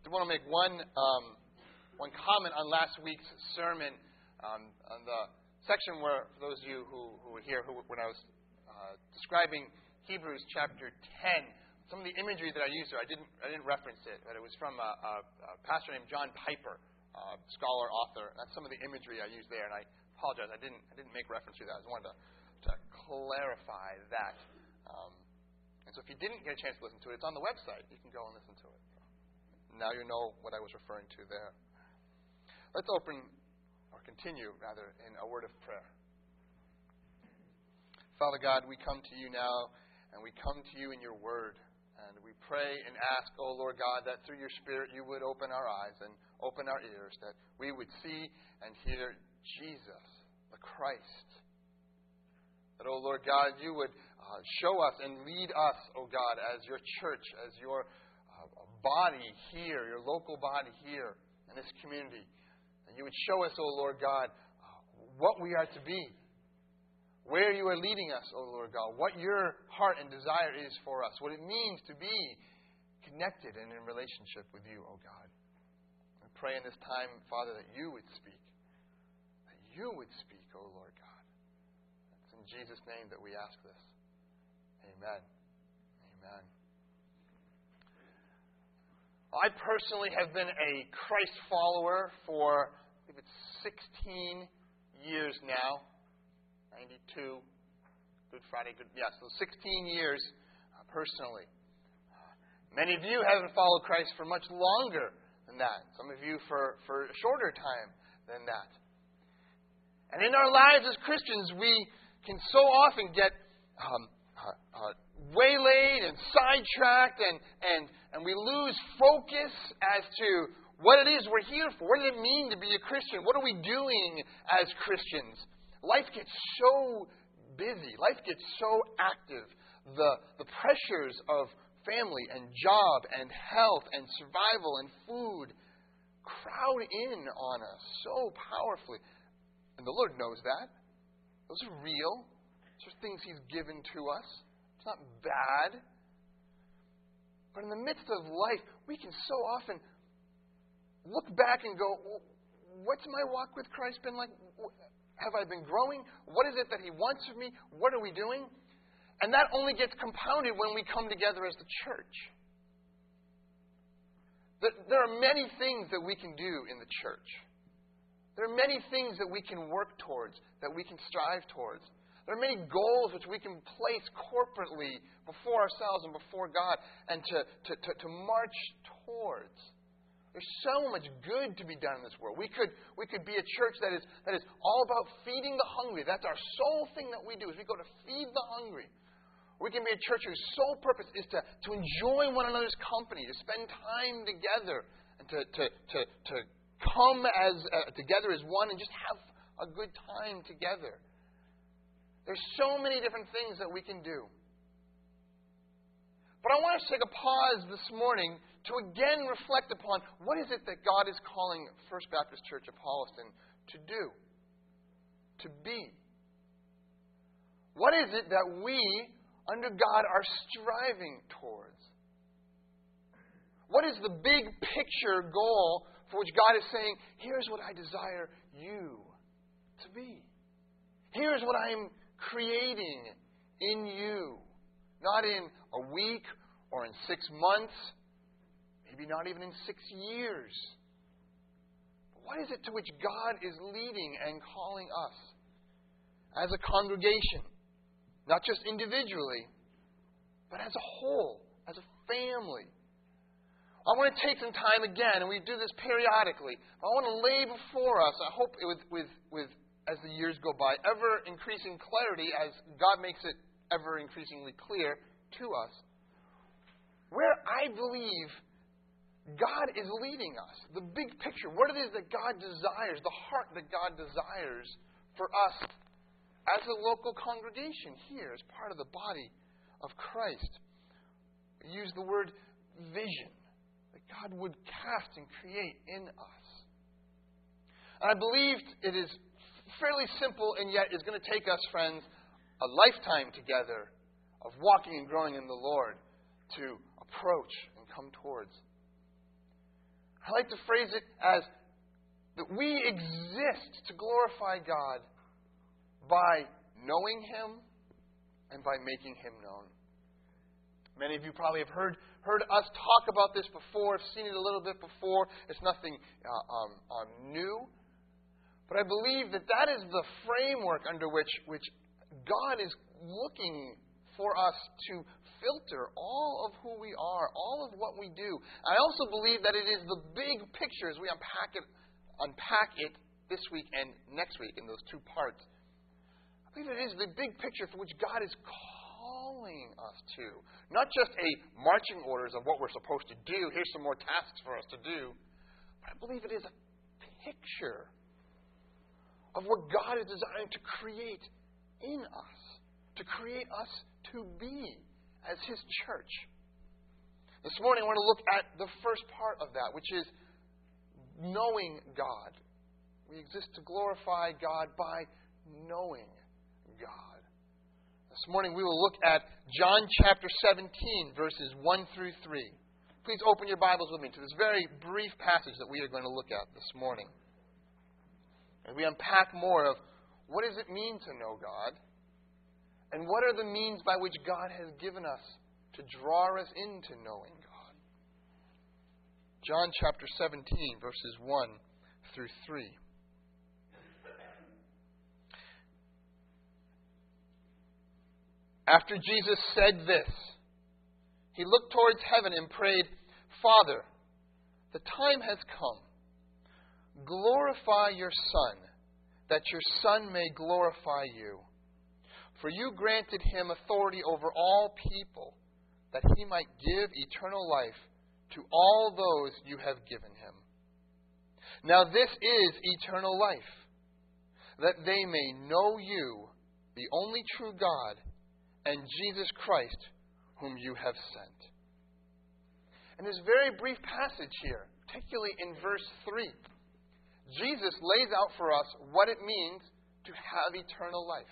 want to make one comment on last week's sermon, on the section where, for those of you who were here, when I was describing Hebrews chapter 10, some of the imagery that I used there, I didn't reference it, but it was from a pastor named John Piper, scholar, author. That's some of the imagery I used there, and I apologize, I didn't make reference to that. I just wanted to clarify that. And so if you didn't get a chance to listen to it, it's on the website. You can go and listen to it. Now you know what I was referring to there. Let's continue in a word of prayer. Father God, we come to you now, and we come to you in your word. And we pray and ask, oh Lord God, that through your Spirit you would open our eyes and open our ears, that we would see and hear Jesus, the Christ. That, oh Lord God, you would show us and lead us, oh God, as your church, as your body here, your local body here in this community. And you would show us, oh Lord God, what we are to be, where you are leading us, oh Lord God, what your heart and desire is for us, what it means to be connected and in relationship with you, oh God. I pray in this time, Father, that you would speak. That you would speak, oh Lord God. It's in Jesus' name that we ask this. Amen. Amen. I personally have been a Christ follower for, I believe it's 16 years now. 92, Good Friday, so 16 years personally. Many of you haven't followed Christ for much longer than that. Some of you for a shorter time than that. And in our lives as Christians, we can so often get waylaid and sidetracked, and we lose focus as to what it is we're here for. What does it mean to be a Christian? What are we doing as Christians? Life gets so busy. Life gets so active. The pressures of family and job and health and survival and food crowd in on us so powerfully. And the Lord knows that. Those are real. Those are things He's given to us. It's not bad. But in the midst of life, we can so often look back and go, well, what's my walk with Christ been like? Have I been growing? What is it that He wants of me? What are we doing? And that only gets compounded when we come together as the church. There are many things that we can do in the church. There are many things that we can work towards, that we can strive towards. There are many goals which we can place corporately before ourselves and before God and to march towards. There's so much good to be done in this world. We could be a church that is all about feeding the hungry. That's our sole thing that we do, is we go to feed the hungry. We can be a church whose sole purpose is to enjoy one another's company, to spend time together, and to come as together as one and just have a good time together. There's so many different things that we can do. But I want us to take a pause this morning to again reflect upon what is it that God is calling First Baptist Church of Holliston to do, to be. What is it that we, under God, are striving towards? What is the big picture goal for which God is saying, here's what I desire you to be. Here's what I'm creating in you. Not in a week or in 6 months, maybe not even in 6 years. But what is it to which God is leading and calling us as a congregation? Not just individually, but as a whole, as a family. I want to take some time again, and we do this periodically. I want to lay before us, I hope with as the years go by, ever increasing clarity as God makes it ever increasingly clear to us, where I believe God is leading us. The big picture, what it is that God desires, the heart that God desires for us as a local congregation here, as part of the body of Christ. We use the word vision, that God would cast and create in us. And I believe it is fairly simple, and yet is going to take us, friends, a lifetime together of walking and growing in the Lord to approach and come towards. I like to phrase it as that we exist to glorify God by knowing Him and by making Him known. Many of you probably have heard us talk about this before, have seen it a little bit before. It's nothing new. But I believe that that is the framework under which God is looking for us to filter all of who we are, all of what we do. I also believe that it is the big picture as we unpack it this week and next week in those two parts. I believe it is the big picture for which God is calling us to. Not just a marching orders of what we're supposed to do. Here's some more tasks for us to do. But I believe it is a picture of what God is desiring to create in us. To create us to be as His church. This morning I want to look at the first part of that, which is knowing God. We exist to glorify God by knowing God. This morning we will look at John chapter 17, verses 1 through 3. Please open your Bibles with me to this very brief passage that we are going to look at this morning. As we unpack more of what does it mean to know God, and what are the means by which God has given us to draw us into knowing God. John chapter 17, verses 1 through 3. After Jesus said this, He looked towards heaven and prayed, Father, the time has come. Glorify your Son, that your Son may glorify you. For you granted Him authority over all people, that He might give eternal life to all those you have given Him. Now this is eternal life, that they may know you, the only true God, and Jesus Christ, whom you have sent. In this very brief passage here, particularly in verse 3, Jesus lays out for us what it means to have eternal life.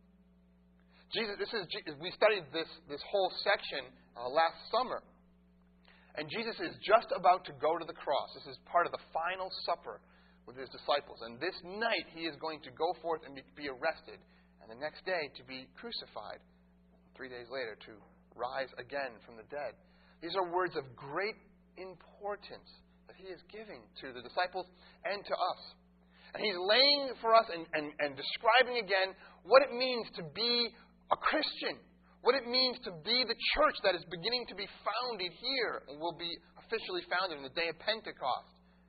We studied this whole section last summer. And Jesus is just about to go to the cross. This is part of the final supper with His disciples. And this night He is going to go forth and be arrested. And the next day to be crucified. 3 days later to rise again from the dead. These are words of great importance that He is giving to the disciples and to us. And He's laying for us and describing again what it means to be a Christian. What it means to be the church that is beginning to be founded here and will be officially founded on the day of Pentecost.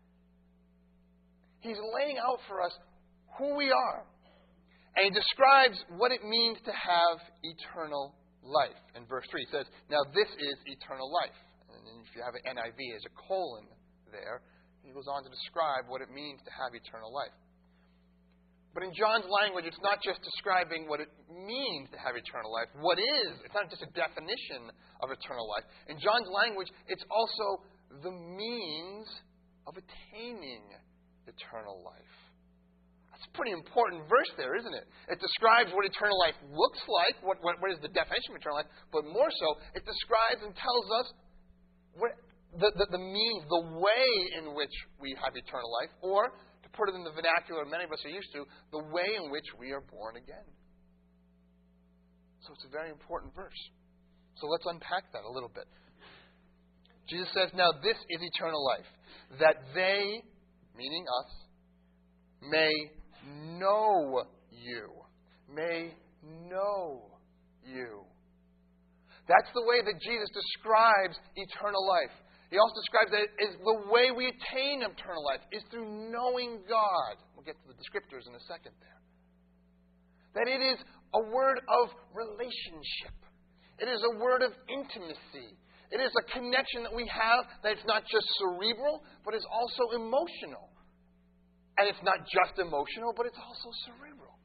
He's laying out for us who we are. And He describes what it means to have eternal life. In verse 3 He says, now this is eternal life. And if you have an NIV, there's a colon there. He goes on to describe what it means to have eternal life. But in John's language, it's not just describing what it means to have eternal life. What is? It's not just a definition of eternal life. In John's language, it's also the means of attaining eternal life. That's a pretty important verse there, isn't it? It describes what eternal life looks like, what is the definition of eternal life, but more so, it describes and tells us what the means, the way in which we have eternal life, or to put it in the vernacular many of us are used to, the way in which we are born again. So it's a very important verse. So let's unpack that a little bit. Jesus says, now this is eternal life, that they, meaning us, may know you. May know you. That's the way that Jesus describes eternal life. He also describes that as the way we attain eternal life is through knowing God. We'll get to the descriptors in a second there. That it is a word of relationship. It is a word of intimacy. It is a connection that we have that it's not just cerebral, but it's also emotional. And it's not just emotional, but it's also cerebral.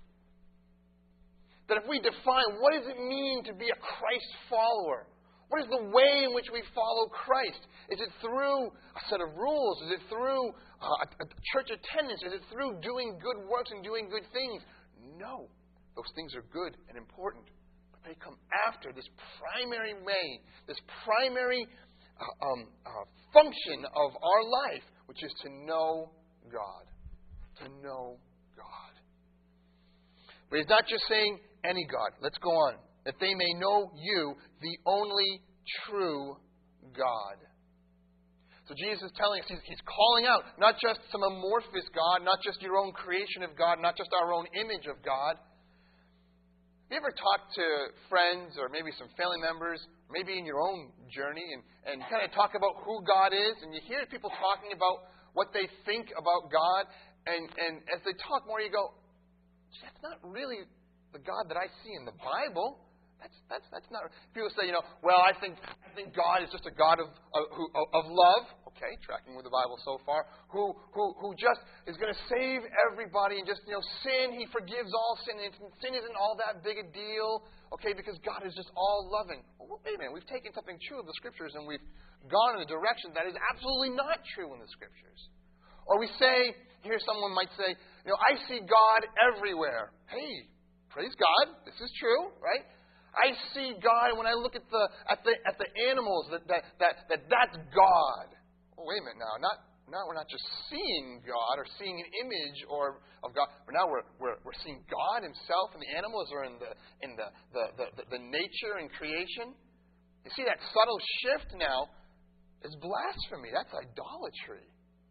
That if we define what does it mean to be a Christ follower, what is the way in which we follow Christ? Is it through a set of rules? Is it through a church attendance? Is it through doing good works and doing good things? No. Those things are good and important. But they come after this primary way, this primary function of our life, which is to know God. To know God. But he's not just saying any God. Let's go on. That they may know you, the only true God. So Jesus is telling us, he's calling out not just some amorphous God, not just your own creation of God, not just our own image of God. Have you ever talked to friends or maybe some family members, maybe in your own journey, and kind of talk about who God is, and you hear people talking about what they think about God, and as they talk more, you go, that's not really the God that I see in the Bible. That's not. People say, well, I think God is just a God of love. Okay, tracking with the Bible so far. Who just is going to save everybody and just sin. He forgives all sin. And sin isn't all that big a deal. Okay, because God is just all loving. Well, wait a minute. We've taken something true of the Scriptures and we've gone in a direction that is absolutely not true in the Scriptures. Or we say, here someone might say, I see God everywhere. Hey, praise God. This is true, right? I see God when I look at the animals that's God. Oh, wait a minute now. Now we're not just seeing God or seeing an image of God, but now we're seeing God Himself in the animals or in the nature and creation. You see that subtle shift now is blasphemy. That's idolatry.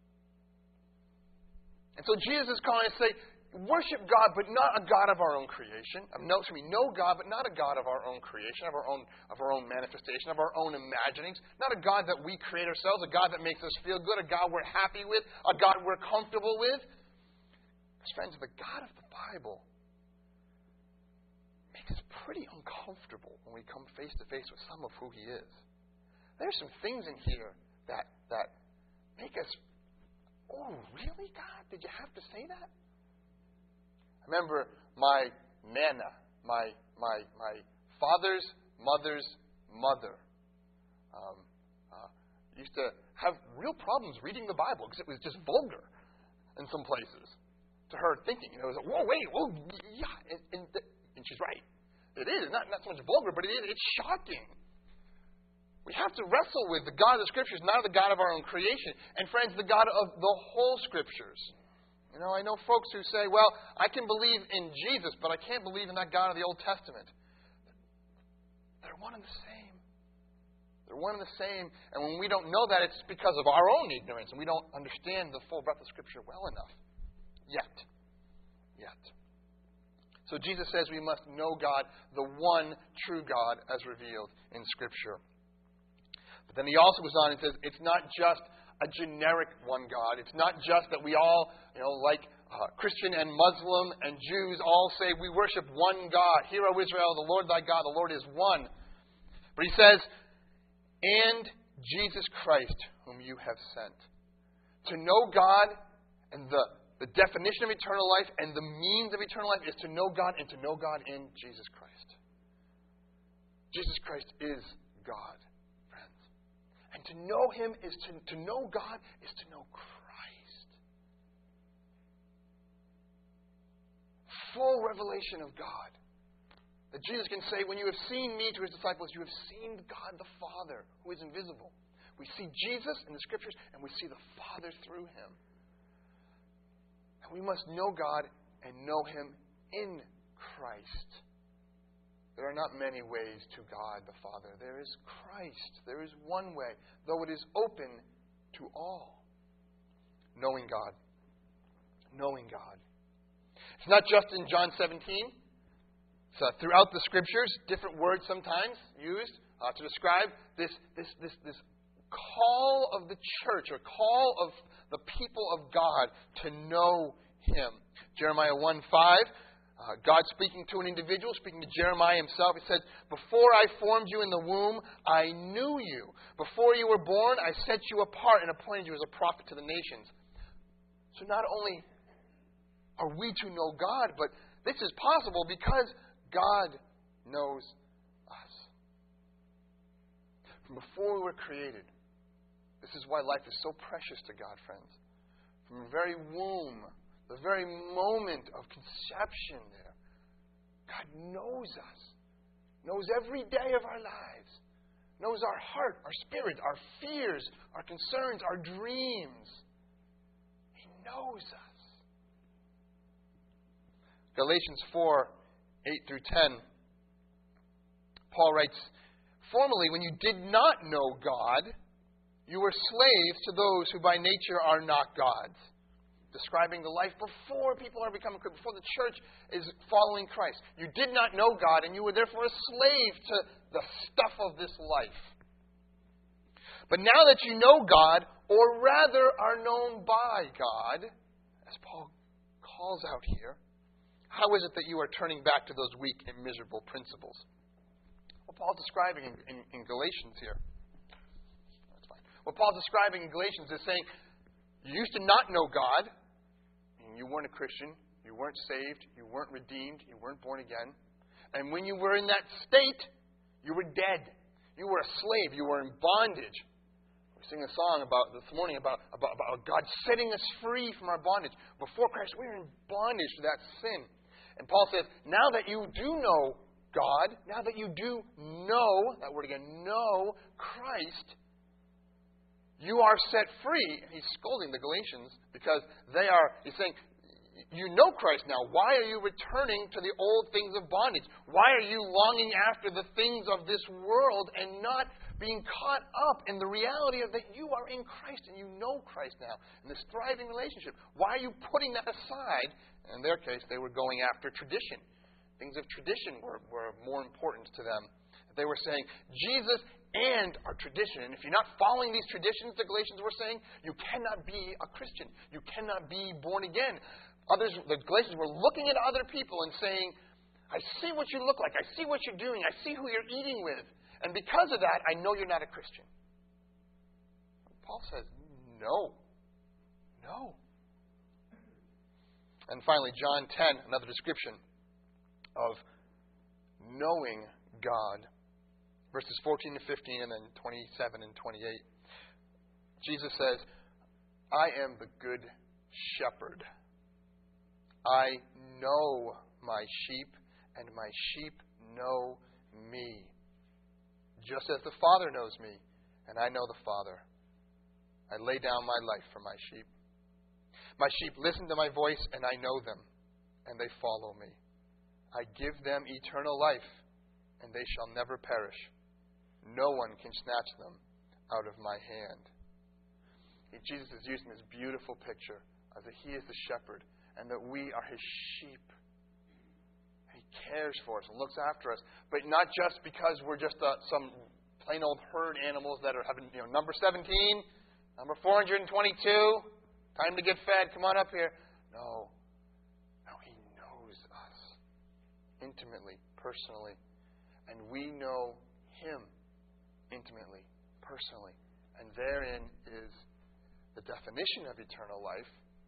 And so Jesus is calling us to say, worship God, but not a God of our own creation. Know God, but not a God of our own creation, of our own manifestation, of our own imaginings. Not a God that we create ourselves, a God that makes us feel good, a God we're happy with, a God we're comfortable with. Because friends, the God of the Bible makes us pretty uncomfortable when we come face to face with some of who He is. There's some things in here that make us, oh, really, God? Did you have to say that? I remember my Nana, my father's mother's mother, used to have real problems reading the Bible because it was just vulgar in some places. To her thinking, it was like, whoa, wait, whoa, yeah, and she's right. It is not so much vulgar, but it's shocking. We have to wrestle with the God of the Scriptures, not the God of our own creation. And friends, the God of the whole Scriptures. I know folks who say, well, I can believe in Jesus, but I can't believe in that God of the Old Testament. They're one and the same. They're one and the same. And when we don't know that, it's because of our own ignorance, and we don't understand the full breadth of Scripture well enough. Yet. So Jesus says we must know God, the one true God, as revealed in Scripture. But then he also goes on and says, it's not just a generic one God. It's not just that we all, like Christian and Muslim and Jews all say we worship one God. Hear, O Israel, the Lord thy God, the Lord is one. But he says, and Jesus Christ, whom you have sent. To know God and the definition of eternal life and the means of eternal life is to know God and to know God in Jesus Christ. Jesus Christ is God. And to know Him is to know God is to know Christ. Full revelation of God. That Jesus can say, when you have seen me, to His disciples, you have seen God the Father, who is invisible. We see Jesus in the Scriptures, and we see the Father through Him. And we must know God and know Him in Christ. There are not many ways to God the Father. There is Christ. There is one way, though it is open to all. Knowing God. Knowing God. It's not just in John 17. It's throughout the Scriptures, different words sometimes used to describe this call of the church, or call of the people of God to know Him. Jeremiah 1:5. God speaking to an individual, speaking to Jeremiah himself, he said, before I formed you in the womb, I knew you. Before you were born, I set you apart and appointed you as a prophet to the nations. So not only are we to know God, but this is possible because God knows us. From before we were created, this is why life is so precious to God, friends. From the very womb, the very moment of conception there, God knows us. Knows every day of our lives. knows our heart, our spirit, our fears, our concerns, our dreams. He knows us. Galatians 4, 8 through 10. Paul writes, "Formerly, when you did not know God, you were slaves to those who by nature are not God's." Describing the life before people are becoming Christians, before the church is following Christ. You did not know God, and you were therefore a slave to the stuff of this life. But now that you know God, or rather are known by God, as Paul calls out here, how is it that you are turning back to those weak and miserable principles? What Paul's describing in Galatians here. That's fine. What Paul's describing in Galatians is saying, you used to not know God. You weren't a Christian. You weren't saved. You weren't redeemed. You weren't born again. And when you were in that state, you were dead. You were a slave. You were in bondage. We sing a song this morning about God setting us free from our bondage. Before Christ, we were in bondage to that sin. And Paul says, now that you do know God, now that you do know, that word again, know Christ, you are set free. He's scolding the Galatians because he's saying, you know Christ now. Why are you returning to the old things of bondage? Why are you longing after the things of this world and not being caught up in the reality of that you are in Christ and you know Christ now in this thriving relationship? Why are you putting that aside? In their case, they were going after tradition. Things of tradition were more important to them. They were saying, Jesus and our tradition. And if you're not following these traditions, the Galatians were saying, you cannot be a Christian. You cannot be born again. The Galatians were looking at other people and saying, I see what you look like. I see what you're doing. I see who you're eating with. And because of that, I know you're not a Christian. Paul says, no. No. And finally, John 10, another description of knowing God. Verses 14 to 15 and then 27 and 28. Jesus says, I am the good shepherd. I know my sheep, and my sheep know me. Just as the Father knows me, and I know the Father. I lay down my life for my sheep. My sheep listen to my voice, and I know them, and they follow me. I give them eternal life, and they shall never perish. No one can snatch them out of my hand. Jesus is using this beautiful picture of that He is the shepherd and that we are His sheep. He cares for us and looks after us, but not just because we're just some plain old herd animals that are having, number 17, number 422, time to get fed, come on up here. No, He knows us intimately, personally, and we know Him intimately, personally. And therein is the definition of eternal life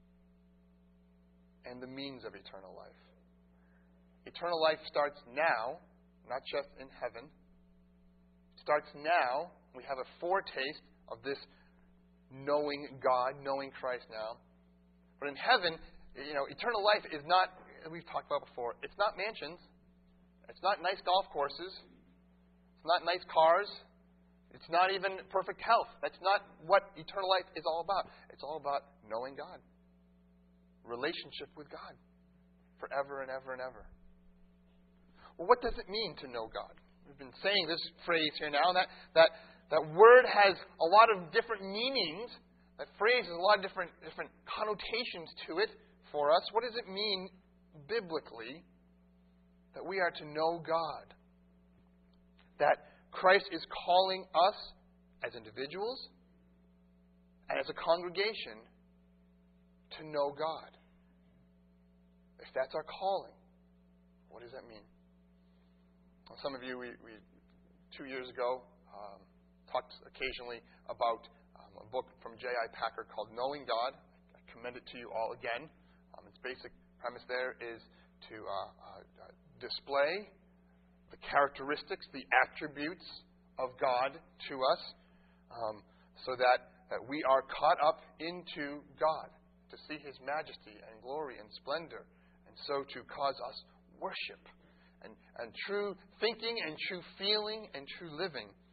and the means of eternal life. Eternal life starts now, not just in heaven. It starts now. We have a foretaste of this knowing God, knowing Christ now. But in heaven, eternal life is not, we've talked about before, it's not mansions. It's not nice golf courses. It's not nice cars. It's not even perfect health. That's not what eternal life is all about. It's all about knowing God. Relationship with God. Forever and ever and ever. Well, what does it mean to know God? We've been saying this phrase here now. That word has a lot of different meanings. That phrase has a lot of different connotations to it for us. What does it mean biblically that we are to know God? That Christ is calling us as individuals and as a congregation to know God. If that's our calling, what does that mean? Well, some of you, we 2 years ago, talked occasionally about a book from J.I. Packer called Knowing God. I commend it to you all again. Its basic premise there is to display the characteristics, the attributes of God to us, so that we are caught up into God, to see His majesty and glory and splendor, and so to cause us worship and true thinking and true feeling and true living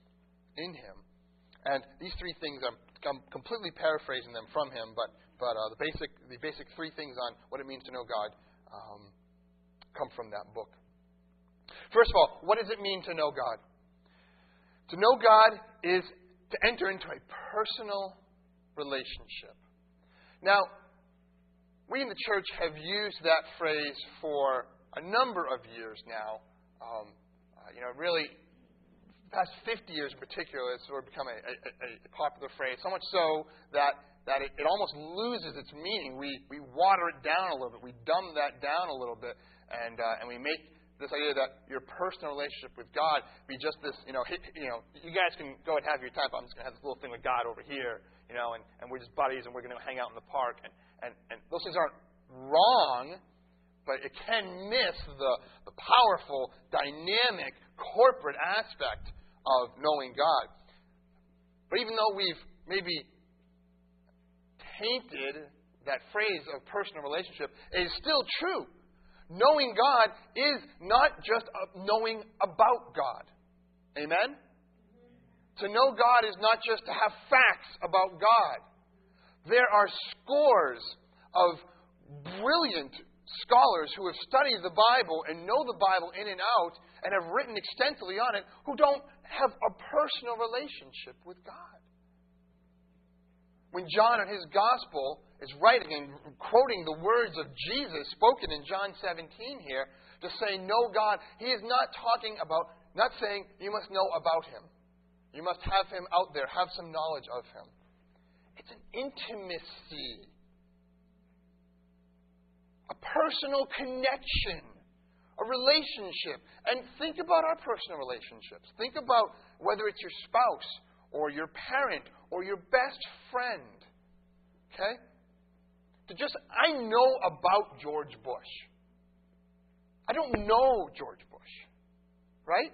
in Him. And these three things, I'm completely paraphrasing them from him, but the basic three things on what it means to know God come from that book. First of all, what does it mean to know God? To know God is to enter into a personal relationship. Now, we in the church have used that phrase for a number of years now. Really, the past 50 years in particular, it's sort of become a popular phrase, so much so that it almost loses its meaning. We water it down a little bit. We dumb that down a little bit, and we make this idea that your personal relationship with God be just this, you guys can go and have your time, but I'm just going to have this little thing with God over here, and we're just buddies, and we're going to hang out in the park. And those things aren't wrong, but it can miss the powerful, dynamic, corporate aspect of knowing God. But even though we've maybe tainted that phrase of personal relationship, it is still true. Knowing God is not just knowing about God. Amen? To know God is not just to have facts about God. There are scores of brilliant scholars who have studied the Bible and know the Bible in and out and have written extensively on it who don't have a personal relationship with God. When John in his Gospel is writing and quoting the words of Jesus spoken in John 17 here to say, know God, he is not saying you must know about him. You must have him out there, have some knowledge of him. It's an intimacy, a personal connection, a relationship. And think about our personal relationships. Think about whether it's your spouse or your parent or your best friend. Okay? I know about George Bush. I don't know George Bush. Right?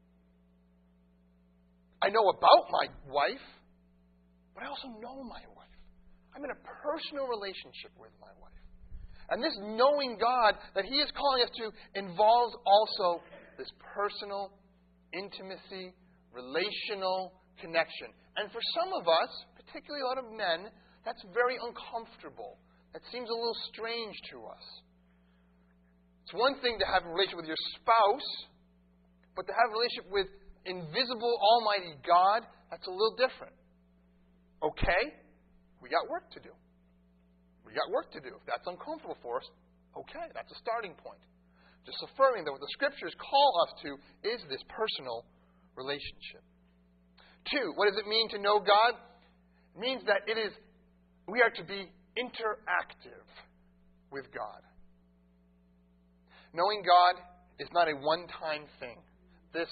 I know about my wife, but I also know my wife. I'm in a personal relationship with my wife. And this knowing God that He is calling us to involves also this personal intimacy, relational connection. And for some of us, particularly a lot of men, that's very uncomfortable. That seems a little strange to us. It's one thing to have a relationship with your spouse, but to have a relationship with invisible, almighty God, that's a little different. Okay, we got work to do. We got work to do. If that's uncomfortable for us, okay, that's a starting point. Just affirming that what the Scriptures call us to is this personal relationship. 2, what does it mean to know God? It means that we are to be interactive with God. Knowing God is not a one-time thing. This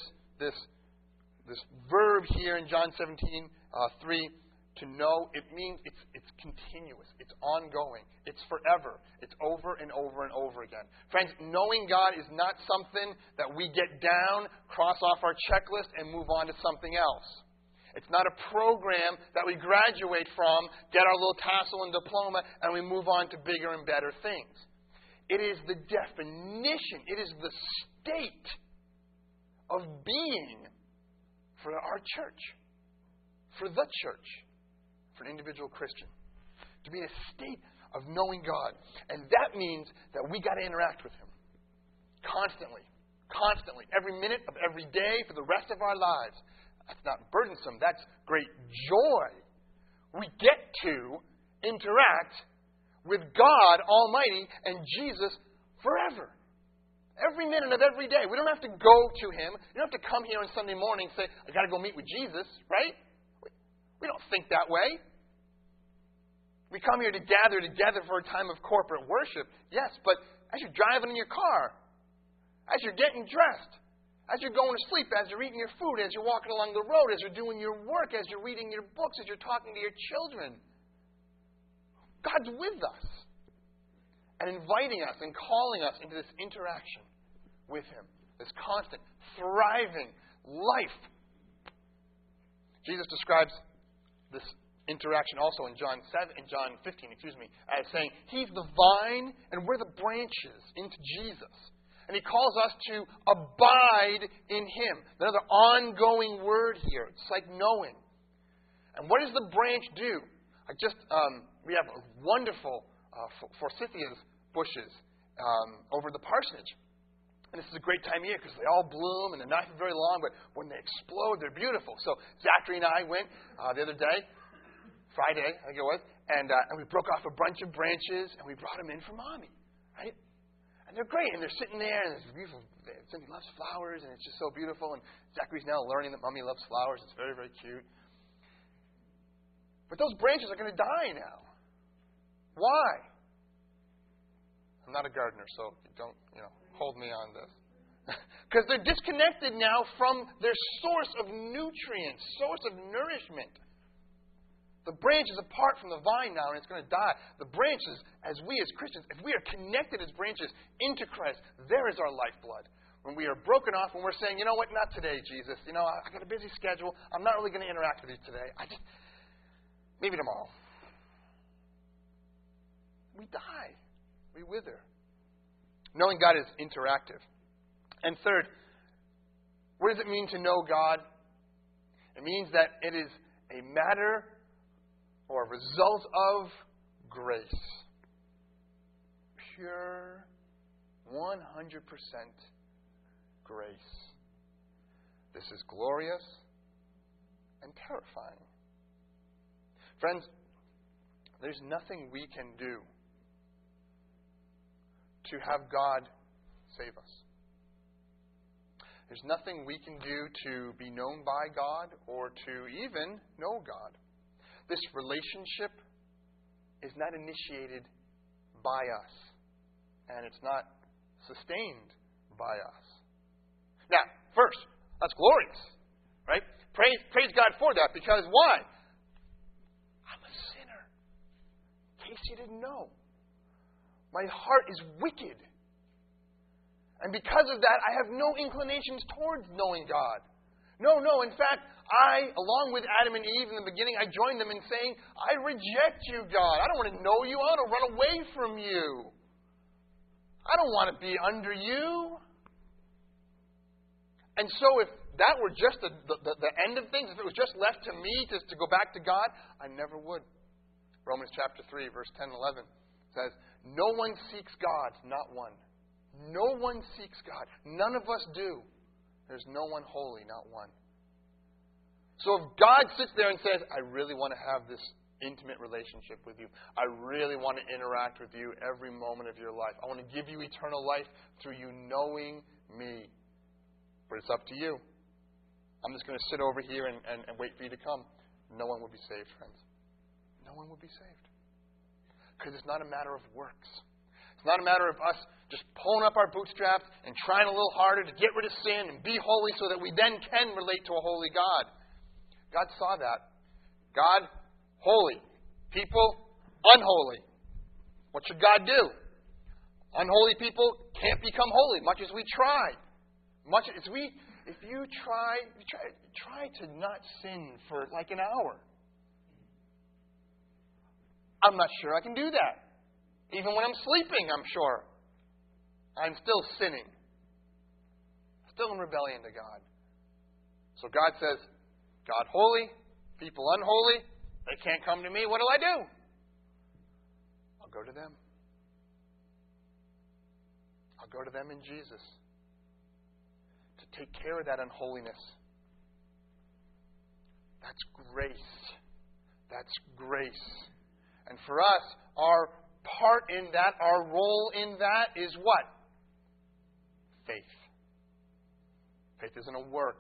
verb here in John 17:3, to know, it means it's continuous, it's ongoing, it's forever, it's over and over and over again. Friends, knowing God is not something that we get down, cross off our checklist, and move on to something else. It's not a program that we graduate from, get our little tassel and diploma, and we move on to bigger and better things. It is the definition, it is the state of being for our church, for the church, for an individual Christian. To be in a state of knowing God. And that means that we got to interact with Him. Constantly. Constantly. Every minute of every day for the rest of our lives. That's not burdensome. That's great joy. We get to interact with God Almighty and Jesus forever. Every minute of every day. We don't have to go to Him. You don't have to come here on Sunday morning and say, I got to go meet with Jesus, right? We don't think that way. We come here to gather together for a time of corporate worship, yes, but as you're driving in your car, as you're getting dressed, as you're going to sleep, as you're eating your food, as you're walking along the road, as you're doing your work, as you're reading your books, as you're talking to your children, God's with us and inviting us and calling us into this interaction with Him, this constant, thriving life. Jesus describes this interaction also in John 15, as saying, He's the vine and we're the branches into Jesus. And He calls us to abide in Him. Another ongoing word here. It's like knowing. And what does the branch do? We have wonderful forsythias bushes over the parsonage. And this is a great time of year because they all bloom and they're not very long, but when they explode, they're beautiful. So Zachary and I went the other day, Friday, I think it was, and we broke off a bunch of branches and we brought them in for Mommy, right? And they're great, and they're sitting there, and it's beautiful. Cindy loves flowers, and it's just so beautiful. And Zachary's now learning that Mommy loves flowers. It's very, very cute. But those branches are going to die now. Why? I'm not a gardener, so don't, hold me on this. Because they're disconnected now from their source of nutrients, source of nourishment. The branch is apart from the vine now, and it's going to die. The branches, as we as Christians, if we are connected as branches into Christ, there is our lifeblood. When we are broken off, when we're saying, you know what, not today, Jesus. I got a busy schedule. I'm not really going to interact with you today. Maybe tomorrow. We die. We wither. Knowing God is interactive. And third, what does it mean to know God? It means that it is a matter or a result of grace. Pure, 100% grace. This is glorious and terrifying. Friends, there's nothing we can do to have God save us. There's nothing we can do to be known by God or to even know God. This relationship is not initiated by us, and it's not sustained by us. Now, first, that's glorious, right? Praise God for that, because why? I'm a sinner. In case you didn't know. My heart is wicked. And because of that, I have no inclinations towards knowing God. No. In fact, along with Adam and Eve in the beginning, I joined them in saying, I reject you, God. I don't want to know you. I want to run away from you. I don't want to be under you. And so if that were just the end of things, if it was just left to me to go back to God, I never would. Romans chapter 3, verse 10 and 11 says, no one seeks God, not one. No one seeks God. None of us do. There's no one holy, not one. So if God sits there and says, I really want to have this intimate relationship with you. I really want to interact with you every moment of your life. I want to give you eternal life through you knowing me. But it's up to you. I'm just going to sit over here and wait for you to come. No one will be saved, friends. No one will be saved. Because it's not a matter of works. It's not a matter of us just pulling up our bootstraps and trying a little harder to get rid of sin and be holy so that we then can relate to a holy God. God saw that. God, holy. People, unholy. What should God do? Unholy people can't become holy, much as we try. If you try to not sin for like an hour. I'm not sure I can do that. Even when I'm sleeping, I'm sure. I'm still sinning. Still in rebellion to God. So God says, God holy, people unholy, they can't come to me. What do? I'll go to them. I'll go to them in Jesus to take care of that unholiness. That's grace. That's grace. And for us, our part in that, our role in that is what? Faith. Faith isn't a work.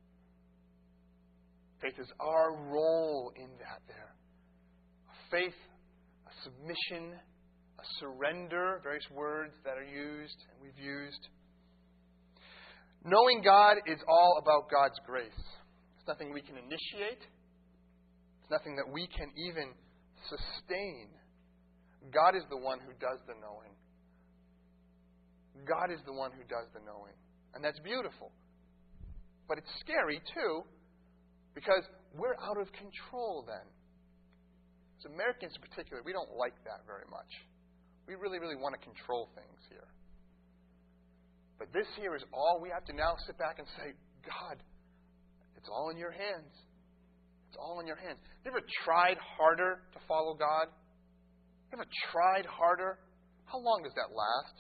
Faith is our role in that there. A faith, a submission, a surrender, various words that are used and we've used. Knowing God is all about God's grace. It's nothing we can initiate. It's nothing that we can even sustain. God is the one who does the knowing. God is the one who does the knowing. And that's beautiful. But it's scary too, because we're out of control then. As Americans in particular, we don't like that very much. We really, really want to control things here. But But this here is all we have to now sit back and say, God, it's all in your hands. It's all in your hands. Have you ever tried harder to follow God? Have you ever tried harder? How long does that last?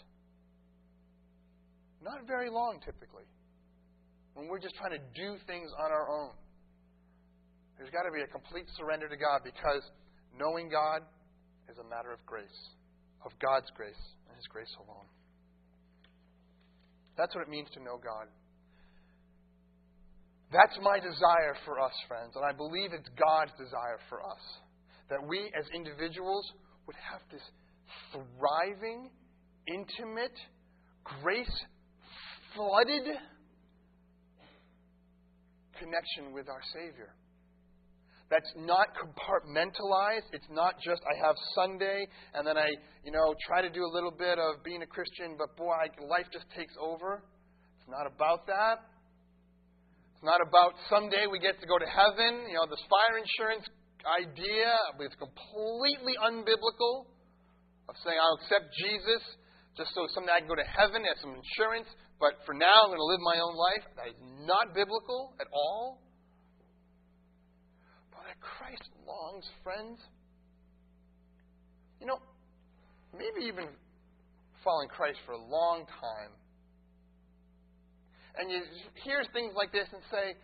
Not very long, typically. When we're just trying to do things on our own. There's got to be a complete surrender to God, because knowing God is a matter of grace, of God's grace and His grace alone. That's what it means to know God. That's my desire for us, friends, and I believe it's God's desire for us, that we as individuals would have this thriving, intimate, grace-flooded connection with our Savior. That's not compartmentalized. It's not just I have Sunday and then I, try to do a little bit of being a Christian, but boy, life just takes over. It's not about that. It's not about someday we get to go to heaven. This fire insurance idea is completely unbiblical, of saying I'll accept Jesus just so someday I can go to heaven, have some insurance, but for now I'm going to live my own life. That is not biblical at all. Christ longs, friends. Maybe you've been following Christ for a long time. And you hear things like this and say,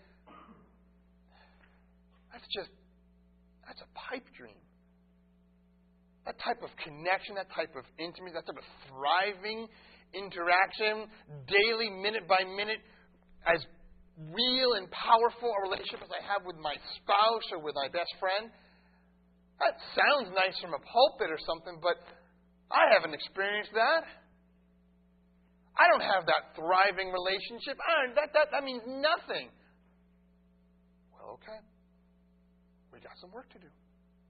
that's a pipe dream. That type of connection, that type of intimacy, that type of thriving interaction, daily, minute by minute, as real and powerful a relationship as I have with my spouse or with my best friend. That sounds nice from a pulpit or something, but I haven't experienced that. I don't have that thriving relationship. That means nothing. Well, okay. We got some work to do.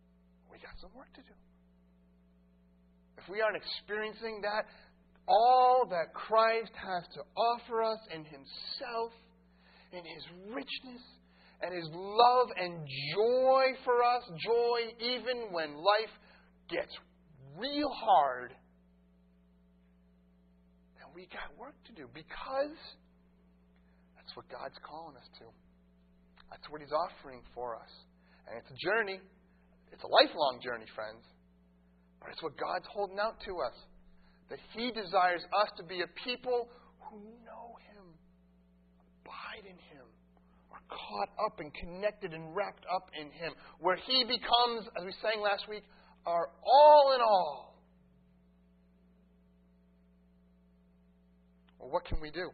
If we aren't experiencing that, all that Christ has to offer us in Himself, in His richness and His love and joy for us, joy even when life gets real hard, then we got work to do, because that's what God's calling us to. That's what He's offering for us. And it's a journey. It's a lifelong journey, friends. But it's what God's holding out to us. That He desires us to be a people who know Him, abide in Him, are caught up and connected and wrapped up in Him, where He becomes, as we sang last week, our all in all. Well, what can we do?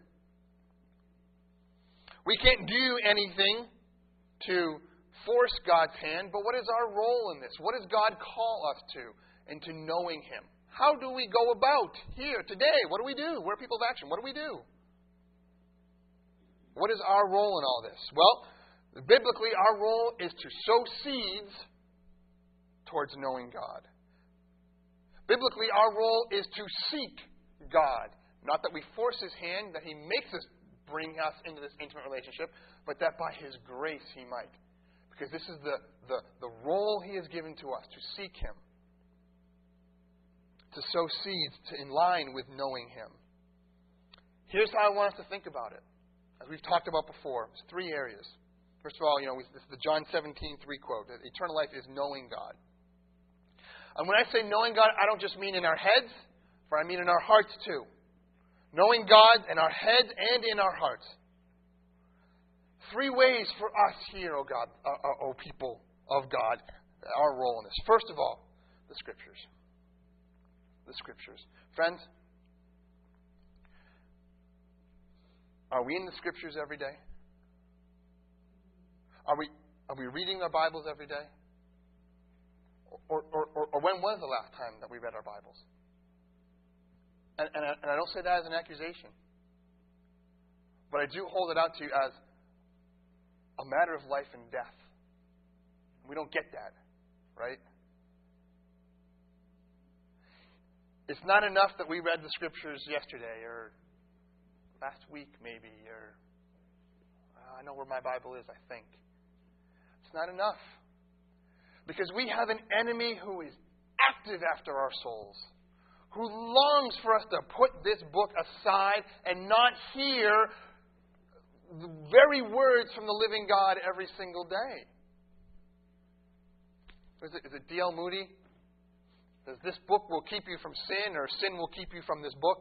We can't do anything to force God's hand, but what is our role in this? What does God call us to into knowing Him? How do we go about here today? What do we do? We're people of action. What do we do? What is our role in all this? Well, biblically, our role is to sow seeds towards knowing God. Biblically, our role is to seek God. Not that we force His hand, that He makes us bring us into this intimate relationship, but that by His grace He might. Because this is the role He has given to us, to seek Him. To sow seeds in line with knowing Him. Here's how I want us to think about it. As we've talked about before, there's three areas. First of all, this is the John 17:3 quote, that eternal life is knowing God. And when I say knowing God, I don't just mean in our heads, but I mean in our hearts too. Knowing God in our heads and in our hearts. Three ways for us here, O God, O people of God, our role in this. First of all, the Scriptures. The Scriptures. Friends, are we in the Scriptures every day? Are we reading our Bibles every day? Or when was the last time that we read our Bibles? And I don't say that as an accusation. But I do hold it out to you as a matter of life and death. We don't get that, right? It's not enough that we read the Scriptures yesterday or last week maybe, or I know where my Bible is, I think. It's not enough. Because we have an enemy who is active after our souls, who longs for us to put this book aside and not hear the very words from the living God every single day. Is it D.L. Moody? Says this book will keep you from sin, or sin will keep you from this book.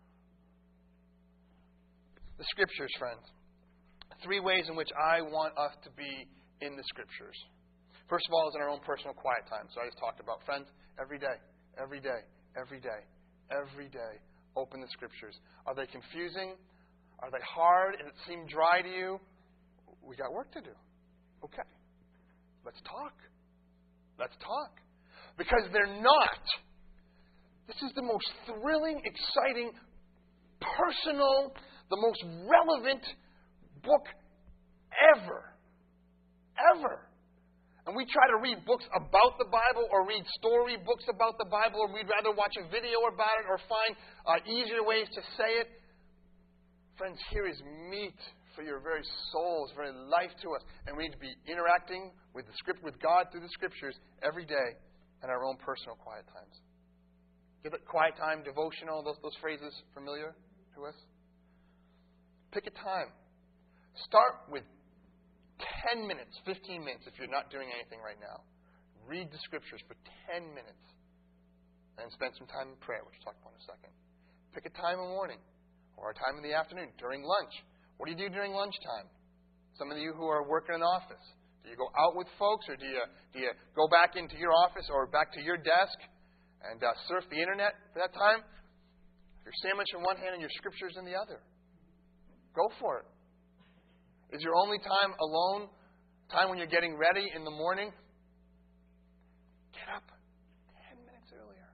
The Scriptures, friends. 3 ways in which I want us to be in the Scriptures. First of all is in our own personal quiet time. So I just talked about, friends, every day, every day, every day, every day, open the Scriptures. Are they confusing? Are they hard? Does it seem dry to you? We got work to do. Okay. Let's talk. Let's talk. Because they're not. This is the most thrilling, exciting, personal, the most relevant book ever. Ever. And we try to read books about the Bible or read story books about the Bible, or we'd rather watch a video about it or find easier ways to say it. Friends, here is meat for your very souls, very life to us. And we need to be interacting with with God through the Scriptures every day in our own personal quiet times. Give it quiet time, devotional, those phrases familiar to us? Pick a time. Start with 10 minutes, 15 minutes if you're not doing anything right now. Read the Scriptures for 10 minutes. And spend some time in prayer, which we'll talk about in a second. Pick a time in the morning or a time in the afternoon, during lunch. What do you do during lunchtime? Some of you who are working in an office, do you go out with folks, or do you go back into your office or back to your desk and surf the internet for that time? Your sandwich in one hand and your Scriptures in the other. Go for it. Is your only time alone, time when you're getting ready in the morning? Get up 10 minutes earlier.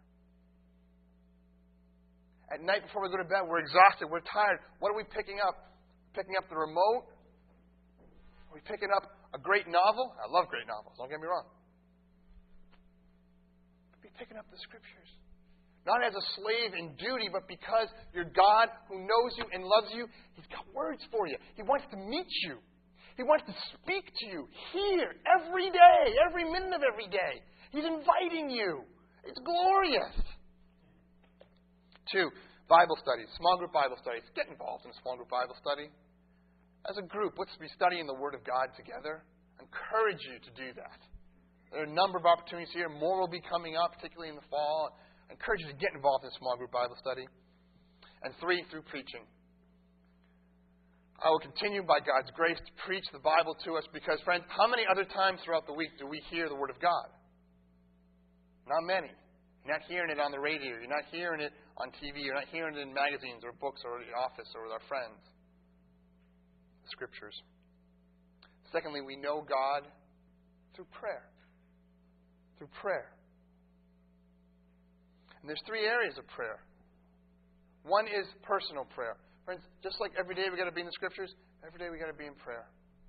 At night before we go to bed, we're exhausted, we're tired. What are we picking up? Picking up the remote? Are we picking up a great novel? I love great novels, don't get me wrong. But be picking up the Scriptures. Not as a slave in duty, but because your God, who knows you and loves you, He's got words for you. He wants to meet you. He wants to speak to you here, every day, every minute of every day. He's inviting you. It's glorious. 2, Bible studies, small group Bible studies. Get involved in a small group Bible study. As a group, let's be studying the Word of God together. I encourage you to do that. There are a number of opportunities here. More will be coming up, particularly in the fall. I encourage you to get involved in a small group Bible study. And 3, through preaching. I will continue by God's grace to preach the Bible to us because, friends, how many other times throughout the week do we hear the Word of God? Not many. You're not hearing it on the radio. You're not hearing it on TV. You're not hearing it in magazines or books or in the office or with our friends. The Scriptures. Secondly, we know God through prayer. Through prayer. And there's 3 areas of prayer. One is personal prayer. Friends, just like every day we've got to be in the Scriptures, every day we've got to be in prayer.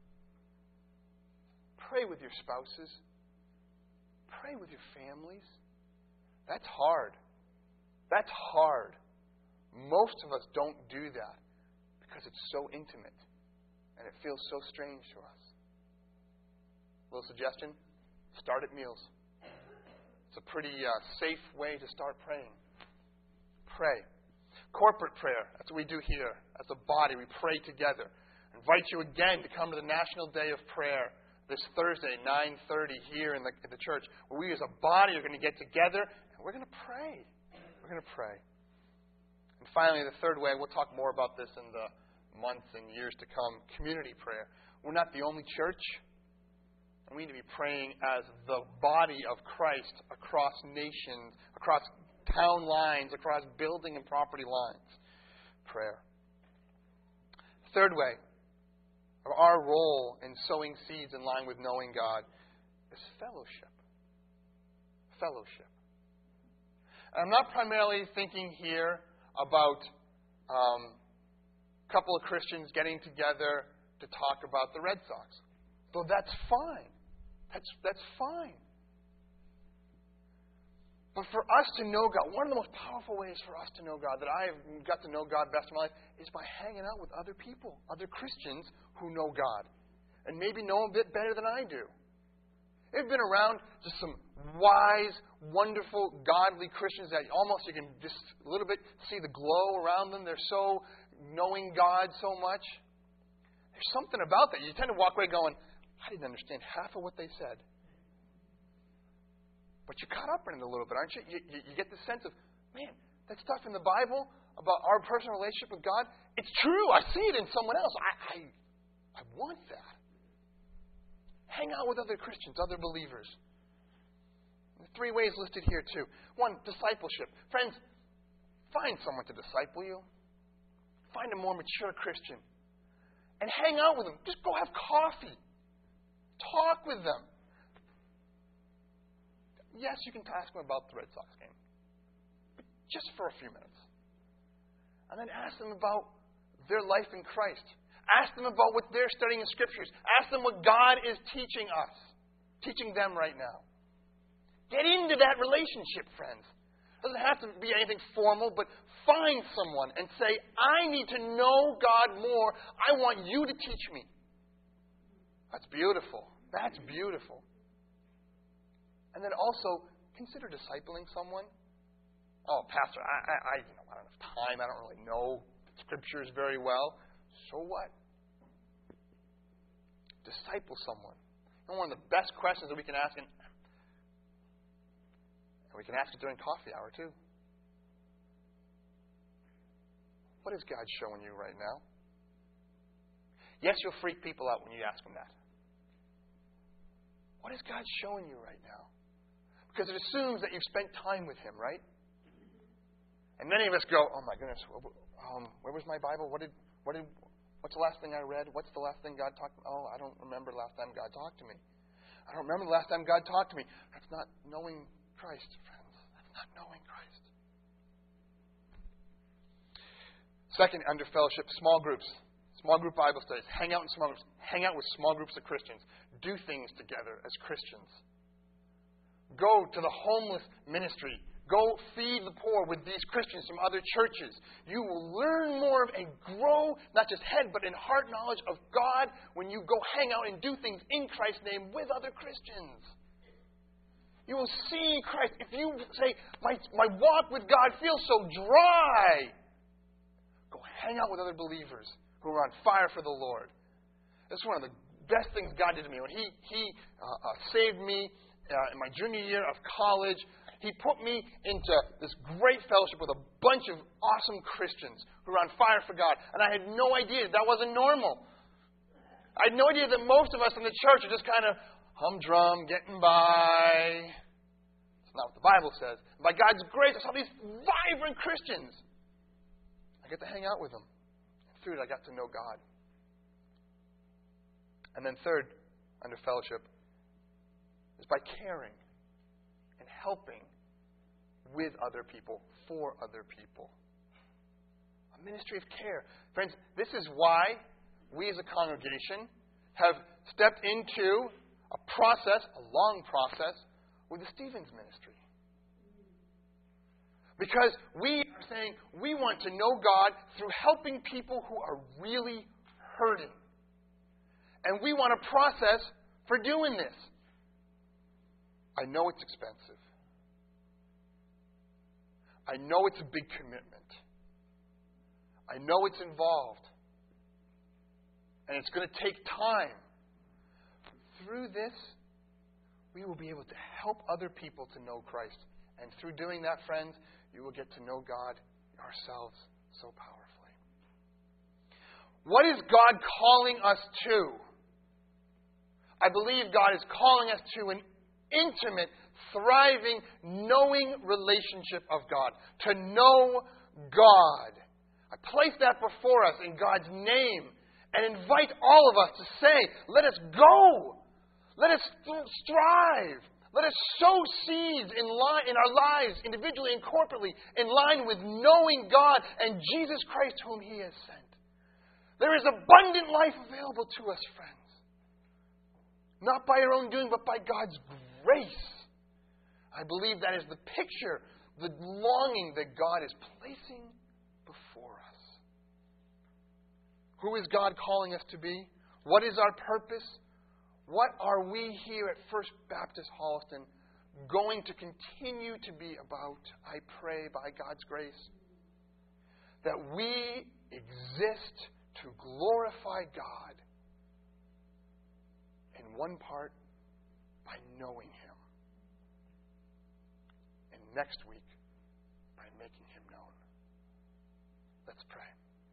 Pray with your spouses. Pray with your families. That's hard. That's hard. Most of us don't do that because it's so intimate and it feels so strange to us. A little suggestion? Start at meals. It's a pretty safe way to start praying. Pray. Corporate prayer. That's what we do here. As a body, we pray together. I invite you again to come to the National Day of Prayer this Thursday, 9:30 here in the church, where we as a body are going to get together and we're going to pray. We're going to pray. And finally, the third way, we'll talk more about this in the months and years to come, community prayer. We're not the only church. And we need to be praying as the body of Christ across nations, across town lines, across building and property lines. Prayer. Third way of our role in sowing seeds in line with knowing God is fellowship. Fellowship. And I'm not primarily thinking here about a couple of Christians getting together to talk about the Red Sox. Though that's fine. That's fine. But for us to know God, one of the most powerful ways for us to know God, that I have got to know God best in my life, is by hanging out with other people, other Christians who know God, and maybe know Him a bit better than I do. They've been around just some wise, wonderful, godly Christians that almost you can just a little bit see the glow around them. They're so knowing God so much. There's something about that. You tend to walk away going, I didn't understand half of what they said. But you're caught up in it a little bit, aren't you? You get the sense of, man, that stuff in the Bible about our personal relationship with God, it's true. I see it in someone else. I want that. Hang out with other Christians, other believers. The 3 ways listed here, too. 1, discipleship. Friends, find someone to disciple you. Find a more mature Christian. And hang out with them. Just go have coffee. Talk with them. Yes, you can ask them about the Red Sox game. But just for a few minutes. And then ask them about their life in Christ. Ask them about what they're studying in Scriptures. Ask them what God is teaching us. Teaching them right now. Get into that relationship, friends. It doesn't have to be anything formal, but find someone and say, I need to know God more. I want you to teach me. That's beautiful. That's beautiful. And then also, consider discipling someone. Oh, Pastor, I don't have time. I don't really know Scriptures very well. So what? Disciple someone. And one of the best questions that we can ask, and we can ask it during coffee hour too. What is God showing you right now? Yes, you'll freak people out when you ask them that. What is God showing you right now? Because it assumes that you've spent time with Him, right? And many of us go, oh my goodness, where was my Bible? What's the last thing I read? What's the last thing God talked to me? Oh, I don't remember the last time God talked to me. I don't remember the last time God talked to me. That's not knowing Christ, friends. That's not knowing Christ. Second, under fellowship, small groups. Small group Bible studies. Hang out in small groups. Hang out with small groups of Christians. Do things together as Christians. Go to the homeless ministry. Go feed the poor with these Christians from other churches. You will learn more and grow, not just head, but in heart knowledge of God when you go hang out and do things in Christ's name with other Christians. You will see Christ. If you say, my walk with God feels so dry, go hang out with other believers who are on fire for the Lord. This is one of the best things God did to me. When He saved me in my junior year of college, He put me into this great fellowship with a bunch of awesome Christians who were on fire for God. And I had no idea that wasn't normal. I had no idea that most of us in the church are just kind of humdrum, getting by. It's not what the Bible says. By God's grace, I saw these vibrant Christians. I get to hang out with them. And through it, I got to know God. And then third, under fellowship, is by caring and helping with other people, for other people. A ministry of care. Friends, this is why we as a congregation have stepped into a process, a long process, with the Stevens ministry. Because we are saying we want to know God through helping people who are really hurting. And we want a process for doing this. I know it's expensive. I know it's a big commitment. I know it's involved. And it's going to take time. Through this, we will be able to help other people to know Christ. And through doing that, friends, you will get to know God ourselves so powerfully. What is God calling us to? I believe God is calling us to an intimate, thriving, knowing relationship of God. To know God. I place that before us in God's name and invite all of us to say, let us go. Let us strive. Let us sow seeds in our lives, individually and corporately, in line with knowing God and Jesus Christ whom He has sent. There is abundant life available to us, friends. Not by our own doing, but by God's grace. I believe that is the picture, the longing that God is placing before us. Who is God calling us to be? What is our purpose? What are we here at First Baptist Holliston going to continue to be about? I pray by God's grace that we exist to glorify God in one part by knowing Him, and next week by making Him known. Let's pray.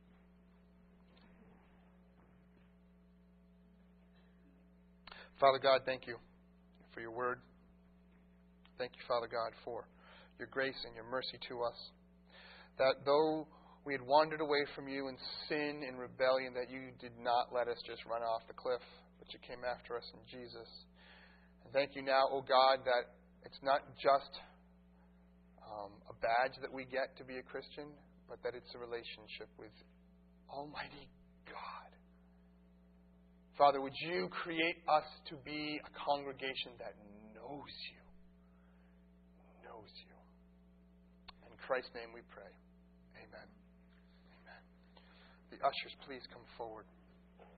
Father God, thank you for your word. Thank you, Father God, for your grace and your mercy to us. That though we had wandered away from you in sin and rebellion, that you did not let us just run off the cliff, but you came after us in Jesus. And thank you now, O God, that it's not just a badge that we get to be a Christian, but that it's a relationship with Almighty God. Father, would you create us to be a congregation that knows you? Knows you. In Christ's name we pray. Amen. Amen. The ushers, please come forward.